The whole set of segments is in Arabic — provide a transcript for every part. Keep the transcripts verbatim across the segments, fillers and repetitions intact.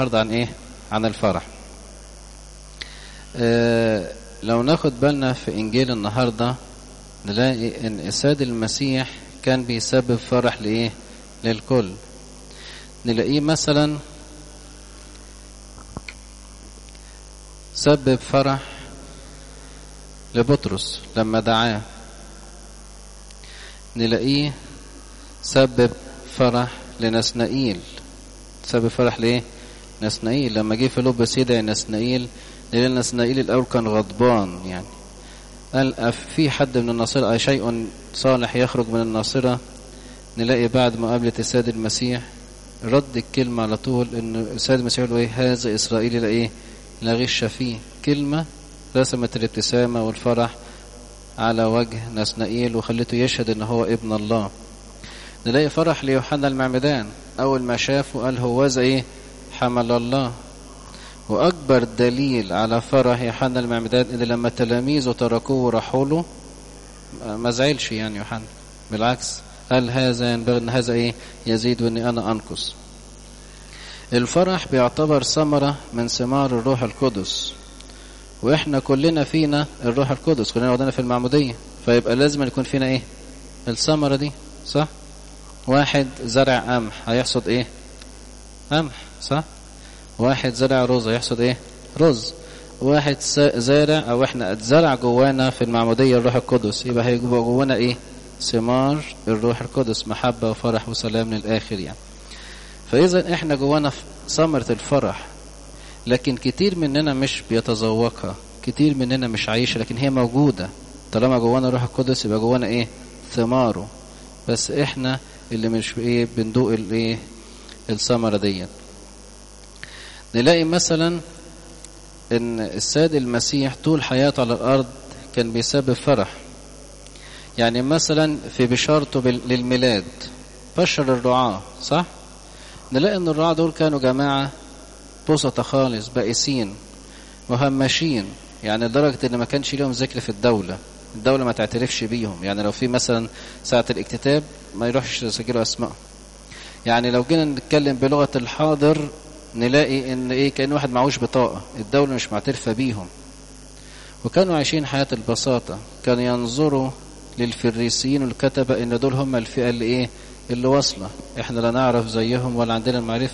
النهارده عن ايه؟ عن الفرح. اه لو ناخد بالنا في انجيل النهارده نلاقي ان السيد المسيح كان بيسبب فرح لايه؟ للكل. نلاقيه مثلا سبب فرح لبطرس لما دعاه، نلاقيه سبب فرح لنسنائيل. سبب فرح ليه؟ نسنائيل لما جه في لب سيدة نسنائيل، لأن نسنائيل الأول كان غضبان، يعني قال في حد من الناصرة شيء صالح يخرج من الناصرة. نلاقي بعد مقابلة السيد المسيح رد الكلمة على طول، إن السيد المسيح يقول إيه؟ هذا إسرائيلي لا إيه؟ لا غش فيه. كلمة رسمت الابتسامة والفرح على وجه نسنائيل وخلته يشهد إن هو ابن الله. نلاقي فرح ليوحنا المعمدان، أول ما شافه قال هو ذا إيه؟ حمل الله. وأكبر دليل على فرح يوحنا المعمدان إن لما تلاميذه تركوه وراحوا له ما زعلش، يعني يوحنا بالعكس قال هذا ينبغي أن هذا إيه؟ يزيد وإني أنا أنقص. الفرح بيعتبر ثمرة من ثمار الروح القدس، وإحنا كلنا فينا الروح القدس، كلنا وضعنا في المعمودية، فيبقى لازم يكون فينا إيه؟ الثمرة دي، صح؟ واحد زرع قمح هيحصد إيه؟ قمح، صح؟ واحد زرع رز هيحصد إيه؟ رز. واحد زارع أو إحنا اتزرع جوانا في المعمودية الروح القدس، يبقى هيبقى جوانا إيه؟ ثمار الروح القدس، محبة وفرح وسلام للآخر يعني. فإذا إحنا جوانا ثمرة الفرح، لكن كتير مننا مش بيتذوقها، كتير مننا مش عايشة، لكن هي موجودة. طالما جوانا الروح القدس يبقى جوانا إيه؟ ثماره، بس إحنا اللي مش إيه؟ بندوق الإيه؟ الثمرة دي. نلاقي مثلا إن السيد المسيح طول حياته على الأرض كان بيسبب فرح. يعني مثلا في بشارته للميلاد بشر الرعاة، صح؟ نلاقي ان الرعاة دول كانوا جماعة بسطة خالص، بائسين مهمشين، يعني لدرجة ان ما كانش لهم ذكر في الدولة، الدولة ما تعترفش بيهم. يعني لو في مثلا ساعة الاكتتاب ما يروحش يسجلوا اسمائهم. يعني لو جينا نتكلم بلغة الحاضر نلاقي ان ايه؟ كأن واحد معهوش بطاقة، الدولة مش معترفة بيهم. وكانوا عايشين حياة البساطة، كانوا ينظروا للفريسيين والكتبة ان دول هم الفئة اللي ايه؟ اللي واصلة، احنا لا نعرف زيهم ولا عندنا المعرفة.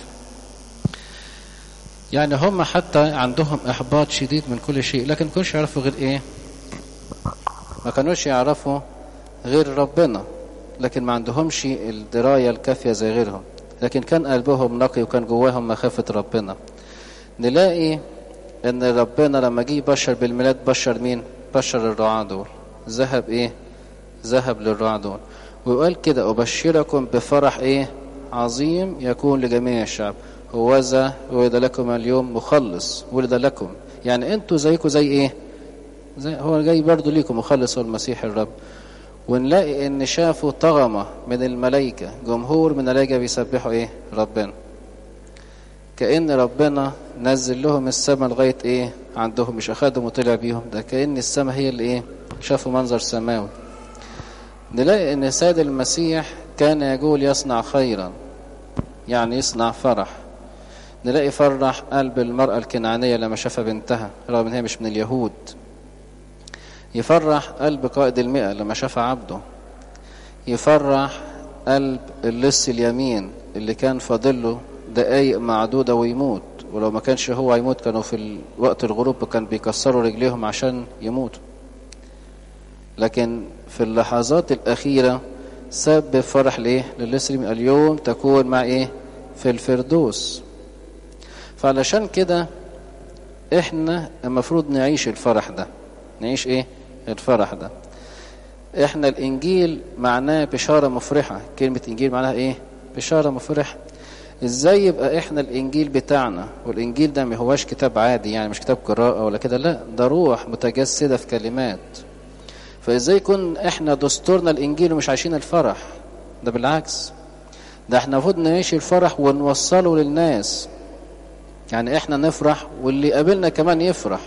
يعني هم حتى عندهم احباط شديد من كل شيء، لكن ما كانوش يعرفوا غير ايه؟ ما كانوش يعرفوا غير ربنا، لكن ما عندهمش الدراية الكافية زي غيرهم، لكن كان قلبهم نقي وكان جواهم مخافة ربنا. نلاقي ان ربنا لما جه بشر بالميلاد بشر مين؟ بشر الرعاة دول. ذهب ايه؟ ذهب للرعاة دول وقال كده أبشركم بفرح إيه؟ عظيم يكون لجميع الشعب، هوذا ولد لكم اليوم مخلص ولد لكم. يعني أنتوا زيكم زي إيه؟ زي هو جاي برضو ليكم مخلص والمسيح الرب. ونلاقي إن شافوا طغمة من الملائكة، جمهور من الملائكة بيسبحوا إيه؟ ربنا. كأن ربنا نزل لهم السماء لغاية إيه؟ عندهم، مش أخدهم وطلع بيهم، ده كأن السماء هي اللي إيه؟ شافوا منظر سماوي. نلاقي ان السيد المسيح كان يقول يصنع خيرا، يعني يصنع فرح. نلاقي فرح قلب المرأة الكنعانية لما شاف بنتها رغم ان هي مش من اليهود. يفرح قلب قائد المئة لما شاف عبده. يفرح قلب اللص اليمين اللي كان فاضله دقايق معدودة ويموت، ولو ما كانش هو يموت كانوا في وقت الغروب كان بيكسروا رجليهم عشان يموتوا. لكن في اللحظات الأخيرة سبب فرح ليه؟ للسلم اليوم تكون مع إيه؟ في الفردوس. فعلشان كده إحنا المفروض نعيش الفرح ده. نعيش إيه؟ الفرح ده. إحنا الإنجيل معناه بشارة مفرحة. كلمة إنجيل معناها إيه؟ بشارة مفرحة. إزاي يبقى إحنا الإنجيل بتاعنا؟ والإنجيل ده ما هواش كتاب عادي، يعني مش كتاب قراءة ولا كده، لا، ده روح متجسدة في كلمات. فإزاي يكون إحنا دستورنا الإنجيل ومش عايشين الفرح؟ ده بالعكس، ده إحنا المفروض نعيش الفرح ونوصله للناس. يعني إحنا نفرح واللي قابلنا كمان يفرح.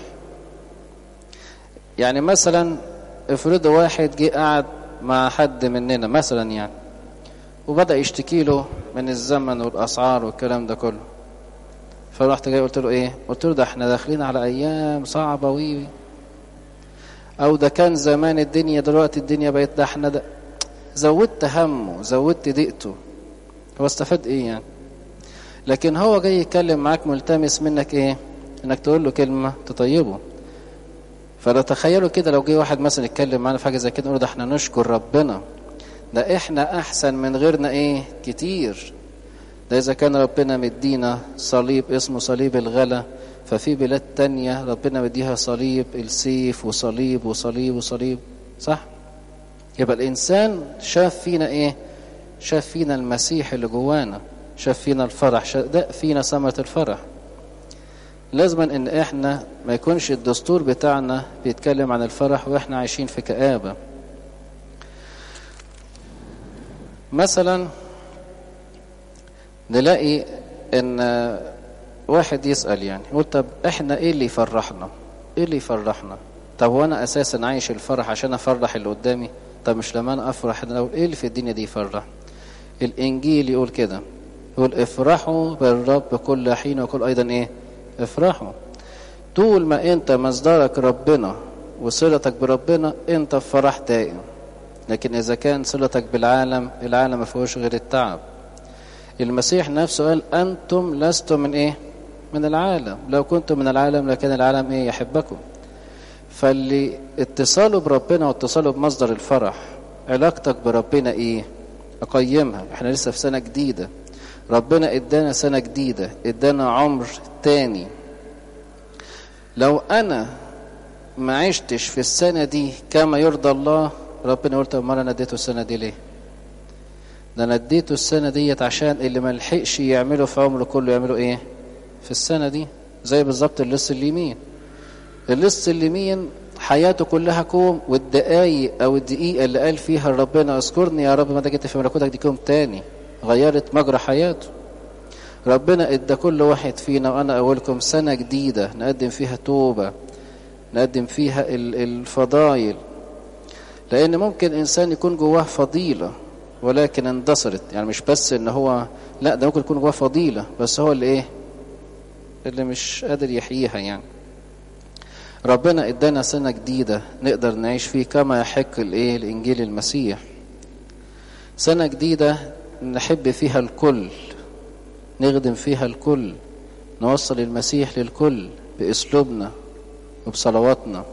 يعني مثلا افرضوا واحد جه قاعد مع حد مننا مثلا يعني، وبدأ يشتكي له من الزمن والأسعار والكلام ده كله، فرحت جاي قلت له ايه؟ قلت له ده احنا داخلين على ايام صعبة وي او ده كان زمان الدنيا، دلوقتي الدنيا بقت ده احنا ده. زودت همه، زودت ضيقته، هو استفاد ايه يعني؟ لكن هو جاي يتكلم معاك ملتمس منك ايه؟ انك تقول له كلمة تطيبه. فلو تخيلوا كده لو جه واحد مثلا يتكلم معانا في حاجة زي كده نقول ده احنا نشكر ربنا، ده احنا احسن من غيرنا ايه كتير. ده اذا كان ربنا مدينا صليب اسمه صليب الغلا، ففي بلاد تانية ربنا مديها صليب السيف وصليب وصليب وصليب، صح؟ يبقى الانسان شاف فينا ايه؟ شاف فينا المسيح اللي جوانا، شاف فينا الفرح، شاف ده فينا ثمرة الفرح. لازم ان احنا ما يكونش الدستور بتاعنا بيتكلم عن الفرح واحنا عايشين في كآبة. مثلا نلاقي ان واحد يسأل يعني يقول طب احنا ايه اللي يفرحنا؟ ايه اللي يفرحنا؟ طب وانا اساسا عايش الفرح عشان افرح اللي قدامي؟ طب مش لما انا افرح انا ايه اللي في الدنيا دي يفرح؟ الانجيل يقول كده، يقول افرحوا بالرب كل حين وكل ايضا ايه؟ افرحوا. طول ما انت مصدرك ربنا وصلتك بربنا انت في فرح دائم. لكن اذا كان صلتك بالعالم، العالم ما فيهوش غير التعب. المسيح نفسه قال انتم لستم من ايه؟ من العالم، لو كنتم من العالم لكان العالم ايه؟ يحبكم. فاللي اتصاله بربنا واتصاله بمصدر الفرح، علاقتك بربنا ايه؟ اقيمها. احنا لسه في سنة جديدة، ربنا ادانا سنة جديدة، ادانا عمر تاني. لو انا ما عشتش في السنة دي كما يرضى الله، ربنا يقول طب ما انا اديته السنة دي ليه؟ ده انا اديته السنة ديت عشان اللي ما لحقش يعمله في عمره كله يعمله ايه؟ في السنة دي. زي بالظبط اللص اليمين. اللص اليمين حياته كلها كوم، والدقايق او الدقيقة اللي قال فيها ربنا اذكرني يا رب ما جيت في ملكوتك دي كوم تاني، غيرت مجرى حياته. ربنا ادى كل واحد فينا وانا اولكم سنة جديدة نقدم فيها توبة، نقدم فيها الفضائل. لان ممكن انسان يكون جواه فضيلة ولكن اندثرت، يعني مش بس ان هو لا، ده ممكن يكون جواه فضيلة بس هو اللي ايه؟ اللي مش قادر يحييها. يعني ربنا ادانا سنة جديدة نقدر نعيش فيه كما يحق الايه؟ الانجيل المسيح. سنة جديدة نحب فيها الكل، نخدم فيها الكل، نوصل المسيح للكل باسلوبنا وبصلواتنا.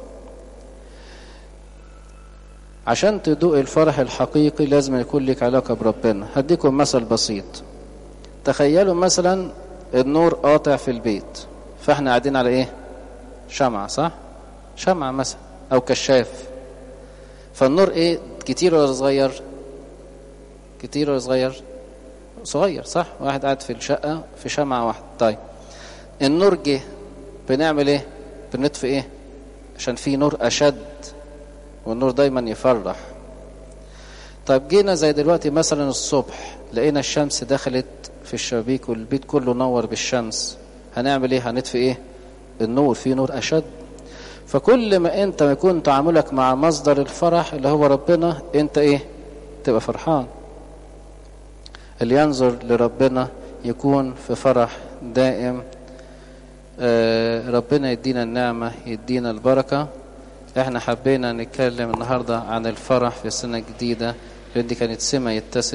عشان تدوق الفرح الحقيقي لازم يكون لك علاقة بربنا. هديكم مثل بسيط. تخيلوا مثلا النور قاطع في البيت، فاحنا قاعدين على ايه؟ شمعة، صح؟ شمعة مثلا او كشاف. فالنور ايه؟ كتير ولا صغير؟ كتير ولا صغير؟ صغير، صح؟ واحد قاعد في الشقة في شمعة واحدة. طيب النور جه، بنعمل ايه؟ بنطفي ايه؟ عشان في نور اشد، والنور دايما يفرح. طيب جينا زي دلوقتي مثلا الصبح لقينا الشمس دخلت في الشبابيك والبيت كله نور بالشمس، هنعمل ايه؟ هنطفي ايه؟ النور، في نور اشد. فكل ما انت يكون تعاملك مع مصدر الفرح اللي هو ربنا، انت ايه؟ تبقى فرحان. اللي ينظر لربنا يكون في فرح دائم. آه ربنا يدينا النعمة، يدينا البركة. احنا حبينا نتكلم النهاردة عن الفرح في السنة الجديدة، لأن دي كانت سمة يتسم